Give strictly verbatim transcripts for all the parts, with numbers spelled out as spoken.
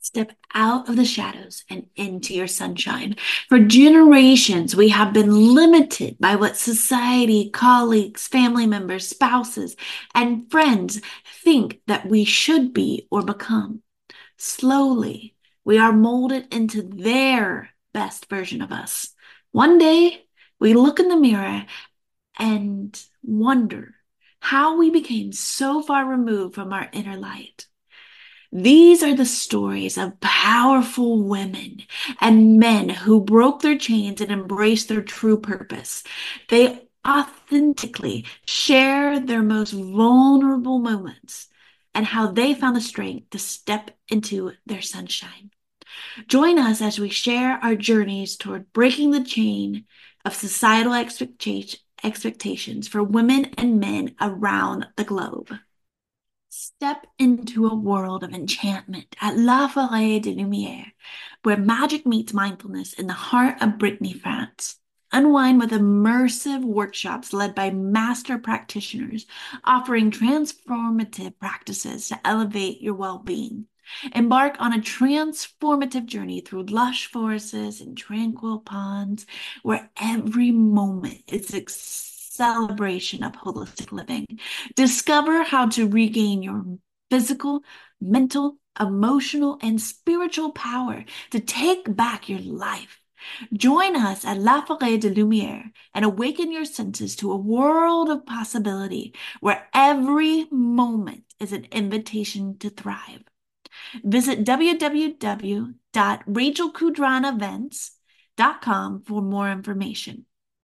Step out of the shadows and into your sunshine. For generations, we have been limited by what society, colleagues, family members, spouses, and friends think that we should be or become. Slowly, we are molded into their best version of us. One day, we look in the mirror and wonder how we became so far removed from our inner light. These are the stories of powerful women and men who broke their chains and embraced their true purpose. They authentically share their most vulnerable moments and how they found the strength to step into their sunshine. Join us as we share our journeys toward breaking the chain of societal expectation, expectations for women and men around the globe. Step into a world of enchantment at La Forêt de Lumière, where magic meets mindfulness in the heart of Brittany, France. Unwind with immersive workshops led by master practitioners offering transformative practices to elevate your well being. Embark on a transformative journey through lush forests and tranquil ponds, where every moment is a celebration of holistic living. Discover how to regain your physical, mental, emotional, and spiritual power to take back your life. Join us at La Forêt de Lumière and awaken your senses to a world of possibility where every moment is an invitation to thrive. Visit w w w dot rachel kudran events dot com for more information.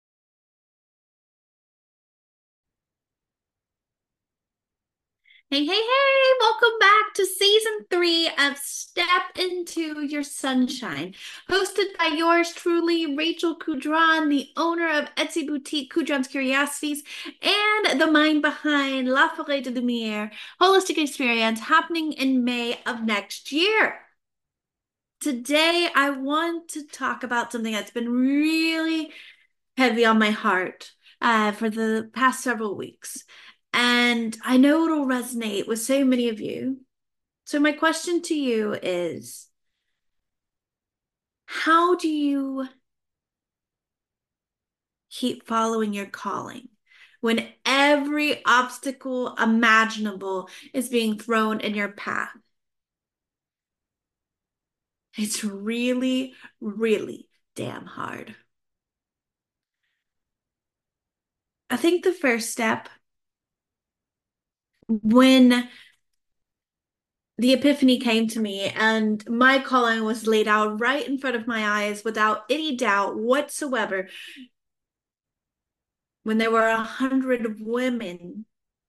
Hey, hey, hey, welcome back to season three of Step Into Your Sunshine, hosted by yours truly, Rachel Kudran, the owner of Etsy boutique Kudran's Curiosities and the mind behind La Forêt de Lumière holistic experience happening in May of next year. Today, I want to talk about something that's been really heavy on my heart uh, for the past several weeks. And I know it'll resonate with so many of you. So, my question to you is, how do you keep following your calling when every obstacle imaginable is being thrown in your path? It's really, really damn hard. I think the first step, when the epiphany came to me and my calling was laid out right in front of my eyes without any doubt whatsoever, when there were a hundred women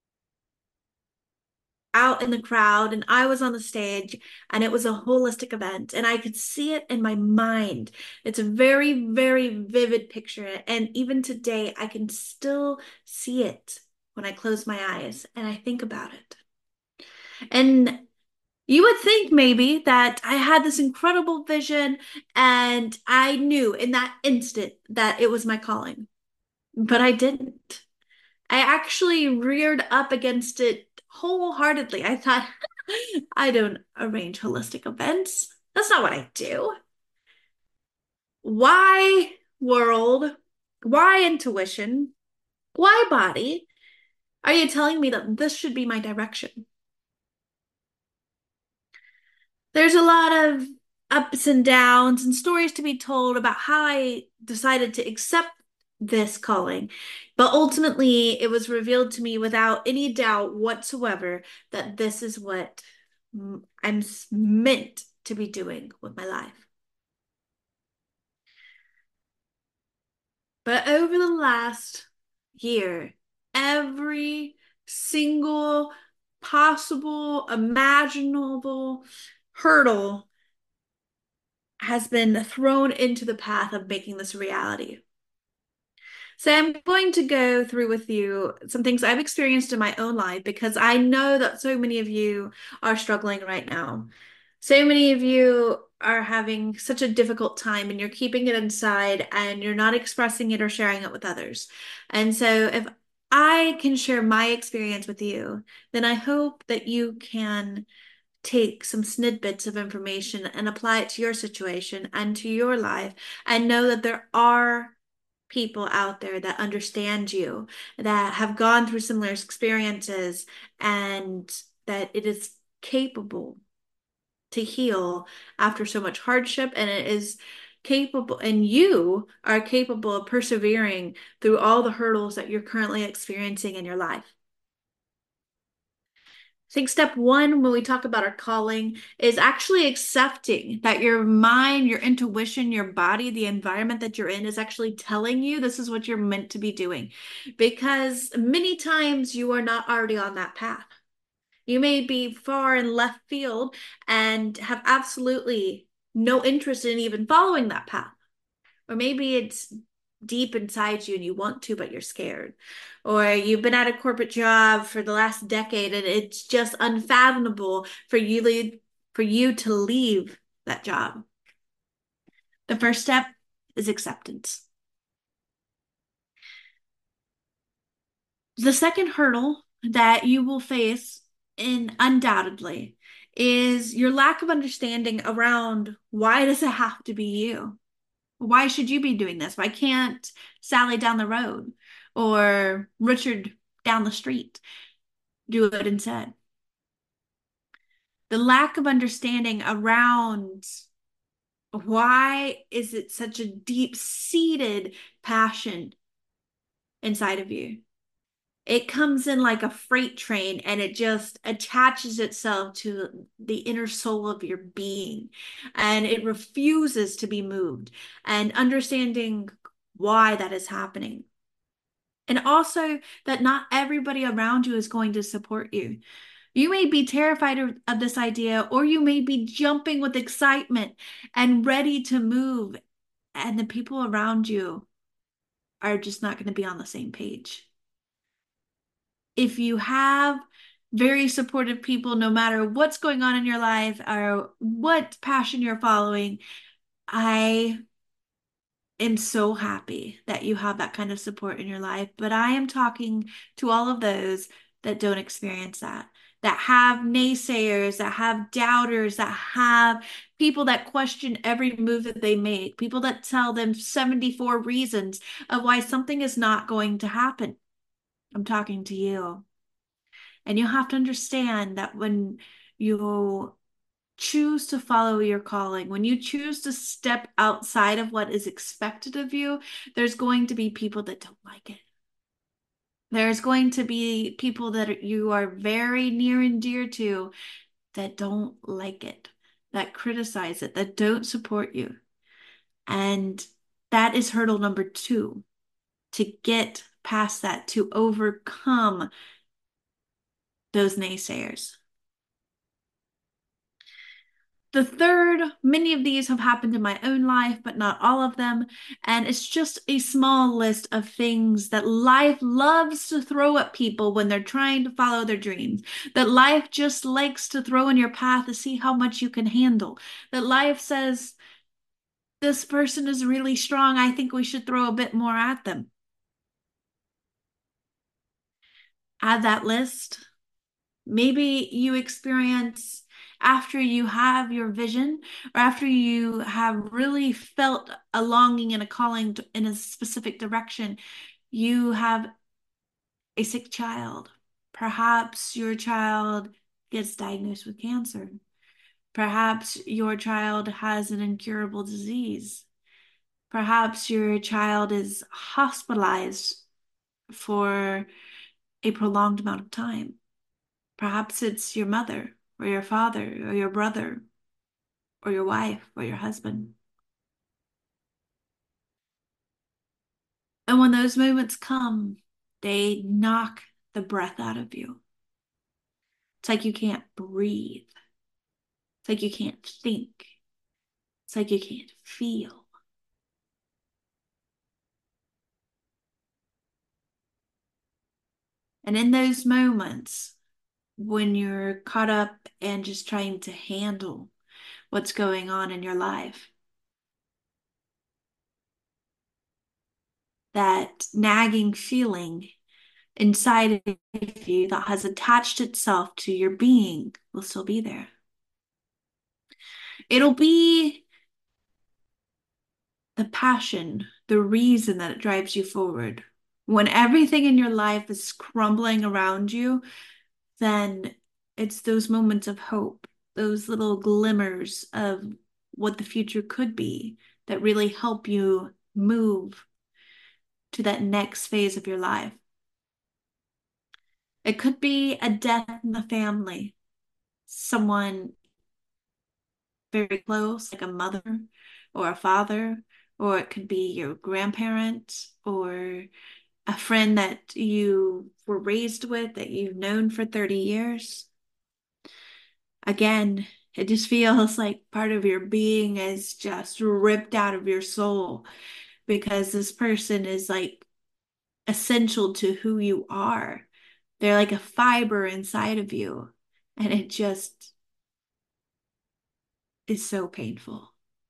out in the crowd and I was on the stage and it was a holistic event and I could see it in my mind. It's a very, very vivid picture. And even today, I can still see it when I close my eyes and I think about it. And you would think maybe that I had this incredible vision and I knew in that instant that it was my calling, but I didn't. I actually reared up against it wholeheartedly. I thought, I don't arrange holistic events. That's not what I do. Why world? Why intuition? Why body? Are you telling me that this should be my direction? There's a lot of ups and downs and stories to be told about how I decided to accept this calling. But ultimately, it was revealed to me without any doubt whatsoever that this is what I'm meant to be doing with my life. But over the last year, every single possible, imaginable hurdle has been thrown into the path of making this a reality. So I'm going to go through with you some things I've experienced in my own life because I know that so many of you are struggling right now. So many of you are having such a difficult time and you're keeping it inside and you're not expressing it or sharing it with others. And so if I can share my experience with you, then I hope that you can take some snippets of information and apply it to your situation and to your life, and know that there are people out there that understand you, that have gone through similar experiences, and that it is capable to heal after so much hardship, and it is capable, and you are capable of persevering through all the hurdles that you're currently experiencing in your life. I think step one, when we talk about our calling, is actually accepting that your mind, your intuition, your body, the environment that you're in is actually telling you this is what you're meant to be doing. Because many times you are not already on that path. You may be far in left field and have absolutely no interest in even following that path. Or maybe it's deep inside you and you want to, but you're scared. Or you've been at a corporate job for the last decade and it's just unfathomable for you for you to leave that job. The first step is acceptance. The second hurdle that you will face, in undoubtedly, is your lack of understanding around why does it have to be you? Why should you be doing this? Why can't Sally down the road or Richard down the street do it instead? The lack of understanding around why is it such a deep-seated passion inside of you? It comes in like a freight train and it just attaches itself to the inner soul of your being and it refuses to be moved, and understanding why that is happening. And also that not everybody around you is going to support you. You may be terrified of, of this idea, or you may be jumping with excitement and ready to move, and the people around you are just not going to be on the same page. If you have very supportive people, no matter what's going on in your life or what passion you're following, I am so happy that you have that kind of support in your life. But I am talking to all of those that don't experience that, that have naysayers, that have doubters, that have people that question every move that they make, people that tell them seventy-four reasons of why something is not going to happen. I'm talking to you. And you have to understand that when you choose to follow your calling, when you choose to step outside of what is expected of you, there's going to be people that don't like it. There's going to be people that you are very near and dear to that don't like it, that criticize it, that don't support you. And that is hurdle number two, to get past that, to overcome those naysayers. The third, many of these have happened in my own life, but not all of them. And it's just a small list of things that life loves to throw at people when they're trying to follow their dreams. That life just likes to throw in your path to see how much you can handle. That life says, this person is really strong. I think we should throw a bit more at them. Add that list. Maybe you experience, after you have your vision or after you have really felt a longing and a calling to, in a specific direction, you have a sick child. Perhaps your child gets diagnosed with cancer. Perhaps your child has an incurable disease. Perhaps your child is hospitalized for a prolonged amount of time. Perhaps it's your mother or your father or your brother or your wife or your husband. And when those moments come, they knock the breath out of you. It's like you can't breathe. It's like you can't think. It's like you can't feel. And in those moments, when you're caught up and just trying to handle what's going on in your life, that nagging feeling inside of you that has attached itself to your being will still be there. It'll be the passion, the reason that it drives you forward. When everything in your life is crumbling around you, then it's those moments of hope, those little glimmers of what the future could be that really help you move to that next phase of your life. It could be a death in the family, someone very close, like a mother or a father, or it could be your grandparent or a friend that you were raised with that you've known for thirty years. Again, it just feels like part of your being is just ripped out of your soul because this person is like essential to who you are. They're like a fiber inside of you, and it just is so painful.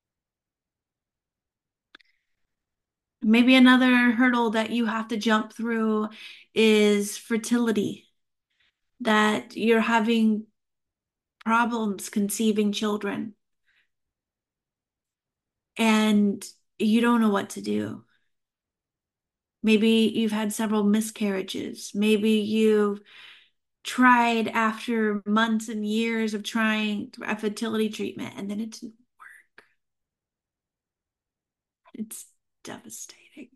Maybe another hurdle that you have to jump through is fertility, that you're having problems conceiving children and you don't know what to do. Maybe you've had several miscarriages. Maybe you've tried after months and years of trying a fertility treatment and then it didn't work. It's devastating.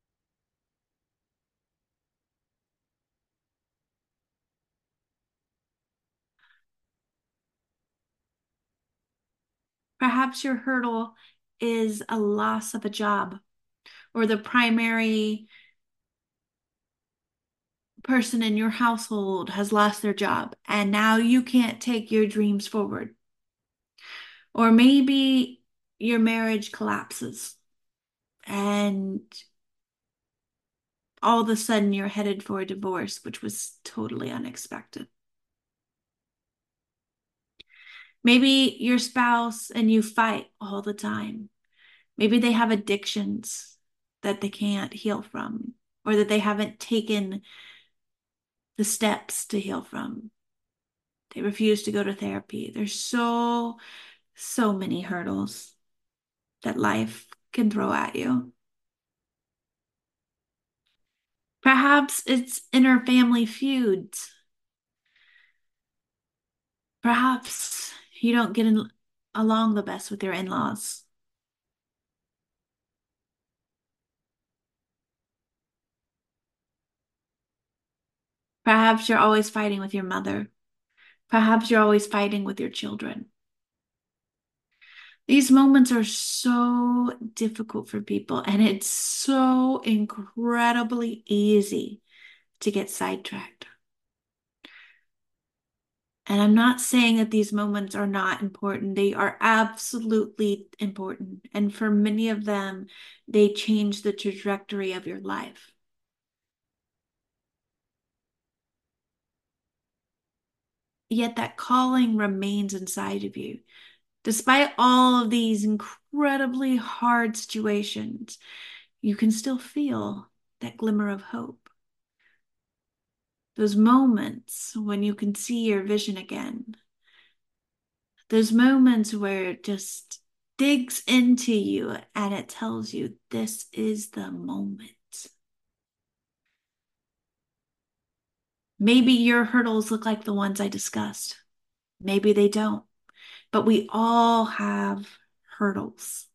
Perhaps your hurdle is a loss of a job or the primary person in your household has lost their job and now you can't take your dreams forward. Or maybe your marriage collapses and all of a sudden you're headed for a divorce, which was totally unexpected. Maybe your spouse and you fight all the time. Maybe they have addictions that they can't heal from, or that they haven't taken the steps to heal from. They refuse to go to therapy. There's so, so many hurdles that life can throw at you. Perhaps it's inner family feuds. Perhaps you don't get in, along the best with your in-laws. Perhaps you're always fighting with your mother. Perhaps you're always fighting with your children. These moments are so difficult for people, and it's so incredibly easy to get sidetracked. And I'm not saying that these moments are not important. They are absolutely important. And for many of them, they change the trajectory of your life. Yet that calling remains inside of you. Despite all of these incredibly hard situations, you can still feel that glimmer of hope. Those moments when you can see your vision again. Those moments where it just digs into you and it tells you this is the moment. Maybe your hurdles look like the ones I discussed. Maybe they don't. But we all have hurdles.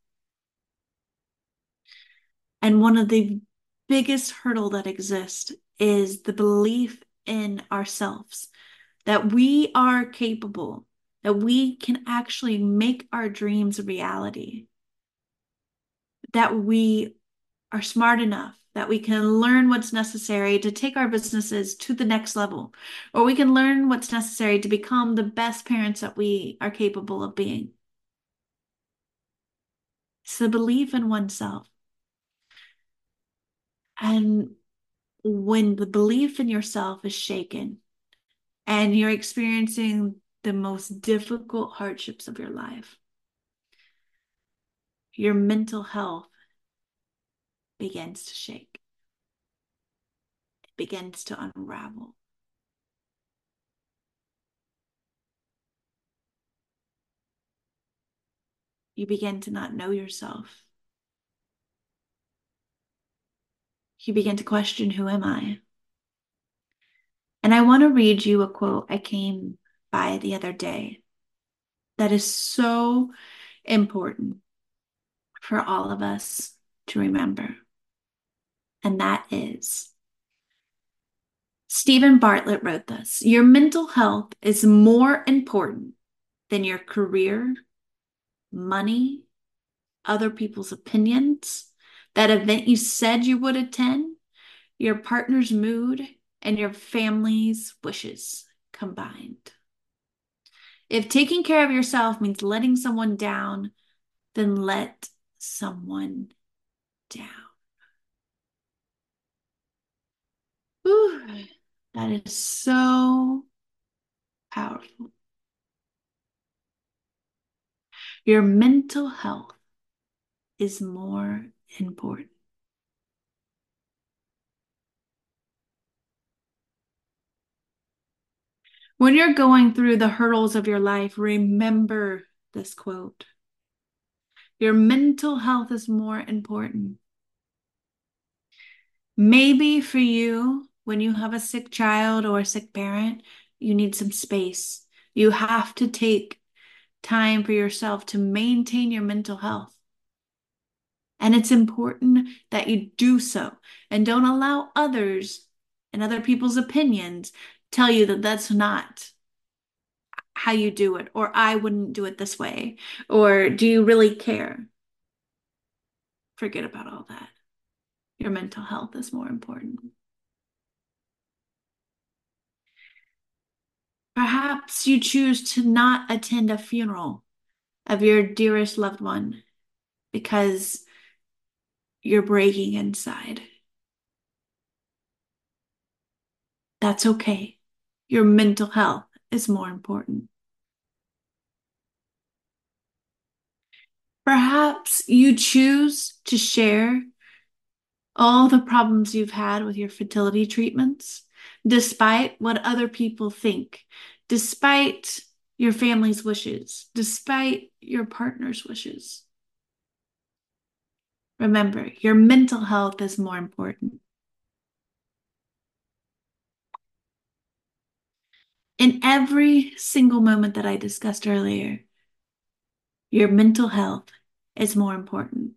And one of the biggest hurdle that exists is the belief in ourselves, that we are capable, that we can actually make our dreams a reality, that we are smart enough, that we can learn what's necessary to take our businesses to the next level, or we can learn what's necessary to become the best parents that we are capable of being. It's the belief in oneself. And when the belief in yourself is shaken and you're experiencing the most difficult hardships of your life, your mental health begins to shake, it begins to unravel. you begin to not know yourself. You begin to question, who am I? And I want to read you a quote I came by the other day that is so important for all of us to remember. And that is Stephen Bartlett wrote this: your mental health is more important than your career, money, other people's opinions, that event you said you would attend, your partner's mood, and your family's wishes combined. If taking care of yourself means letting someone down, then let someone down. Whew, that is so powerful. Your mental health is more important. When you're going through the hurdles of your life, remember this quote. Your mental health is more important. Maybe for you, when you have a sick child or a sick parent, you need some space. You have to take time for yourself to maintain your mental health. And it's important that you do so and don't allow others and other people's opinions tell you that that's not how you do it, or I wouldn't do it this way, or do you really care? Forget about all that. Your mental health is more important. Perhaps you choose to not attend a funeral of your dearest loved one because you're breaking inside. That's okay. Your mental health is more important. Perhaps you choose to share all the problems you've had with your fertility treatments, despite what other people think, despite your family's wishes, despite your partner's wishes. Remember, your mental health is more important. In every single moment that I discussed earlier, your mental health is more important.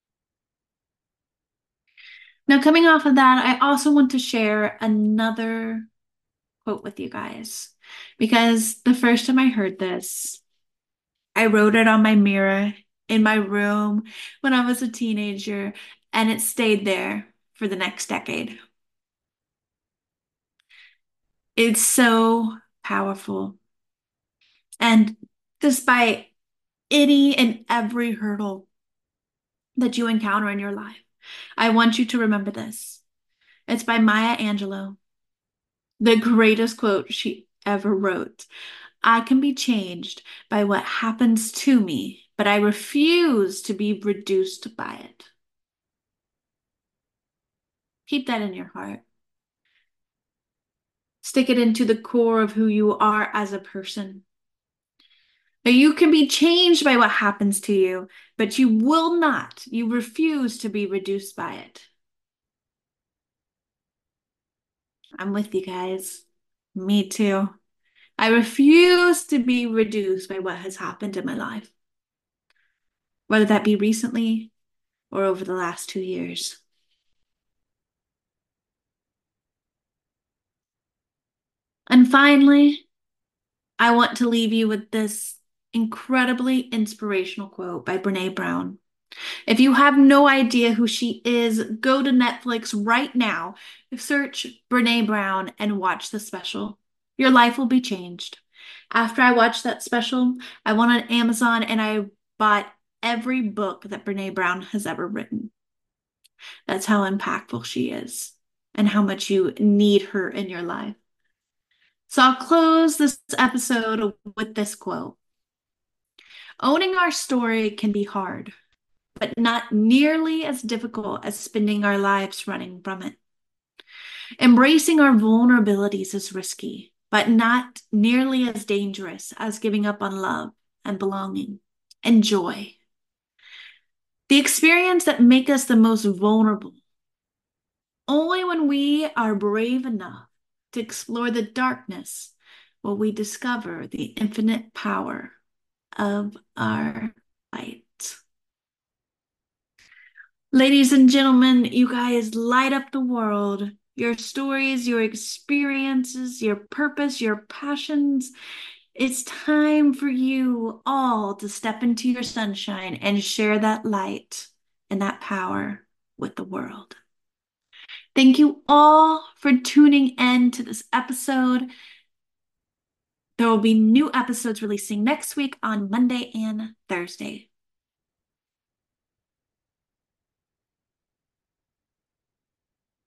Now, coming off of that, I also want to share another quote with you guys, because the first time I heard this, I wrote it on my mirror in my room when I was a teenager, and it stayed there for the next decade. It's so powerful. And despite any and every hurdle that you encounter in your life, I want you to remember this. It's by Maya Angelou, the greatest quote she ever wrote. I can be changed by what happens to me, but I refuse to be reduced by it. Keep that in your heart. Stick it into the core of who you are as a person. That you can be changed by what happens to you, but you will not, you refuse to be reduced by it. I'm with you guys. Me too. I refuse to be reduced by what has happened in my life, whether that be recently or over the last two years. And finally, I want to leave you with this incredibly inspirational quote by Brene Brown. If you have no idea who she is, go to Netflix right now, search Brene Brown, and watch the special. Your life will be changed. After I watched that special, I went on Amazon and I bought every book that Brene Brown has ever written. That's how impactful she is and how much you need her in your life. So I'll close this episode with this quote. Owning our story can be hard, but not nearly as difficult as spending our lives running from it. Embracing our vulnerabilities is risky, but not nearly as dangerous as giving up on love and belonging and joy. The experience that make us the most vulnerable. Only when we are brave enough to explore the darkness will we discover the infinite power of our light. Ladies and gentlemen, you guys light up the world. Your stories, your experiences, your purpose, your passions. It's time for you all to step into your sunshine and share that light and that power with the world. Thank you all for tuning in to this episode. There will be new episodes releasing next week on Monday and Thursday.